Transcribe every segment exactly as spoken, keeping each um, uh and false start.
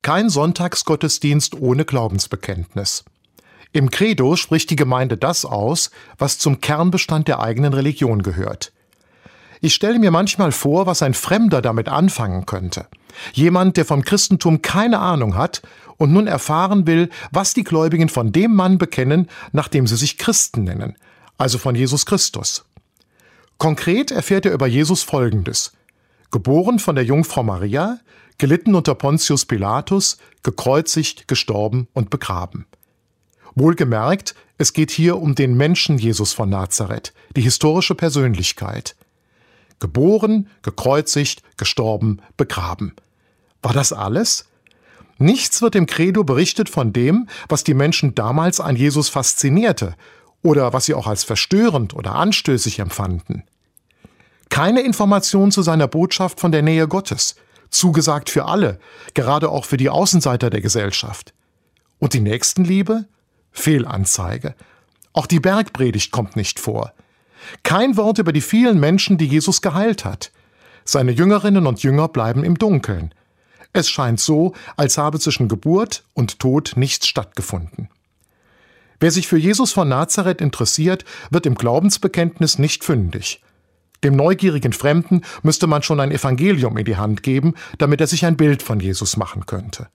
Kein Sonntagsgottesdienst ohne Glaubensbekenntnis. Im Credo spricht die Gemeinde das aus, was zum Kernbestand der eigenen Religion gehört. Ich stelle mir manchmal vor, was ein Fremder damit anfangen könnte. Jemand, der vom Christentum keine Ahnung hat und nun erfahren will, was die Gläubigen von dem Mann bekennen, nachdem sie sich Christen nennen, also von Jesus Christus. Konkret erfährt er über Jesus Folgendes: Geboren von der Jungfrau Maria, gelitten unter Pontius Pilatus, gekreuzigt, gestorben und begraben. Wohlgemerkt, es geht hier um den Menschen Jesus von Nazareth, die historische Persönlichkeit. Geboren, gekreuzigt, gestorben, begraben. War das alles? Nichts wird im Credo berichtet von dem, was die Menschen damals an Jesus faszinierte oder was sie auch als verstörend oder anstößig empfanden. Keine Information zu seiner Botschaft von der Nähe Gottes, zugesagt für alle, gerade auch für die Außenseiter der Gesellschaft. Und die Nächstenliebe? Fehlanzeige. Auch die Bergpredigt kommt nicht vor. Kein Wort über die vielen Menschen, die Jesus geheilt hat. Seine Jüngerinnen und Jünger bleiben im Dunkeln. Es scheint so, als habe zwischen Geburt und Tod nichts stattgefunden. Wer sich für Jesus von Nazareth interessiert, wird im Glaubensbekenntnis nicht fündig. Dem neugierigen Fremden müsste man schon ein Evangelium in die Hand geben, damit er sich ein Bild von Jesus machen könnte.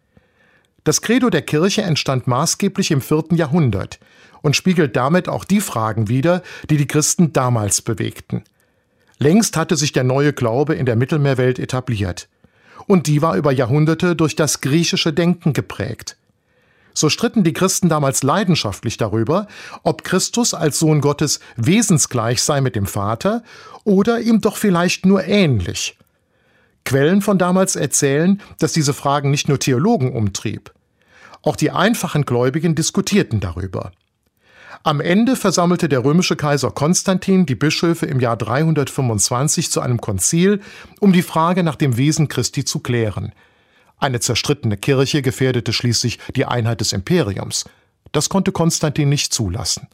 Das Credo der Kirche entstand maßgeblich im vierten Jahrhundert und spiegelt damit auch die Fragen wider, die die Christen damals bewegten. Längst hatte sich der neue Glaube in der Mittelmeerwelt etabliert. Und die war über Jahrhunderte durch das griechische Denken geprägt. So stritten die Christen damals leidenschaftlich darüber, ob Christus als Sohn Gottes wesensgleich sei mit dem Vater oder ihm doch vielleicht nur ähnlich. Quellen von damals erzählen, dass diese Fragen nicht nur Theologen umtrieb. Auch die einfachen Gläubigen diskutierten darüber. Am Ende versammelte der römische Kaiser Konstantin die Bischöfe im Jahr dreihundertfünfundzwanzig zu einem Konzil, um die Frage nach dem Wesen Christi zu klären. Eine zerstrittene Kirche gefährdete schließlich die Einheit des Imperiums. Das konnte Konstantin nicht zulassen.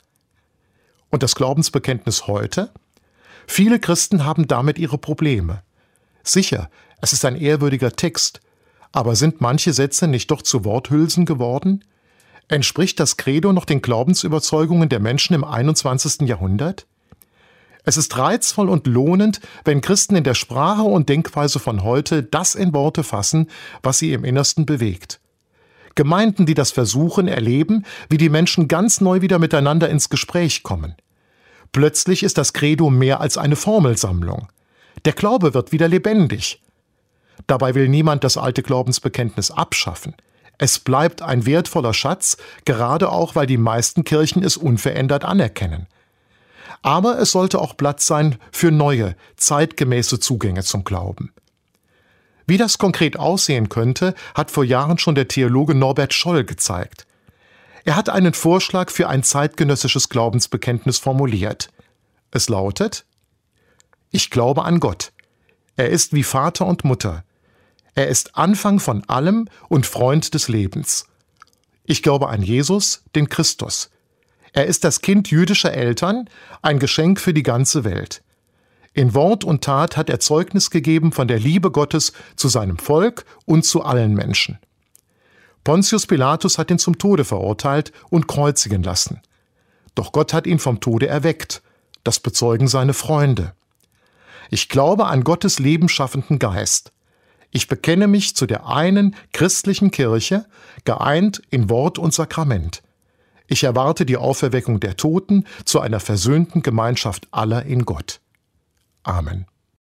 Und das Glaubensbekenntnis heute? Viele Christen haben damit ihre Probleme. Sicher, es ist ein ehrwürdiger Text, aber sind manche Sätze nicht doch zu Worthülsen geworden? Entspricht das Credo noch den Glaubensüberzeugungen der Menschen im einundzwanzigsten Jahrhundert? Es ist reizvoll und lohnend, wenn Christen in der Sprache und Denkweise von heute das in Worte fassen, was sie im Innersten bewegt. Gemeinden, die das versuchen, erleben, wie die Menschen ganz neu wieder miteinander ins Gespräch kommen. Plötzlich ist das Credo mehr als eine Formelsammlung. Der Glaube wird wieder lebendig. Dabei will niemand das alte Glaubensbekenntnis abschaffen. Es bleibt ein wertvoller Schatz, gerade auch, weil die meisten Kirchen es unverändert anerkennen. Aber es sollte auch Platz sein für neue, zeitgemäße Zugänge zum Glauben. Wie das konkret aussehen könnte, hat vor Jahren schon der Theologe Norbert Scholl gezeigt. Er hat einen Vorschlag für ein zeitgenössisches Glaubensbekenntnis formuliert. Es lautet: Ich glaube an Gott. Er ist wie Vater und Mutter. Er ist Anfang von allem und Freund des Lebens. Ich glaube an Jesus, den Christus. Er ist das Kind jüdischer Eltern, ein Geschenk für die ganze Welt. In Wort und Tat hat er Zeugnis gegeben von der Liebe Gottes zu seinem Volk und zu allen Menschen. Pontius Pilatus hat ihn zum Tode verurteilt und kreuzigen lassen. Doch Gott hat ihn vom Tode erweckt. Das bezeugen seine Freunde. Ich glaube an Gottes lebensschaffenden Geist. Ich bekenne mich zu der einen christlichen Kirche, geeint in Wort und Sakrament. Ich erwarte die Auferweckung der Toten zu einer versöhnten Gemeinschaft aller in Gott. Amen.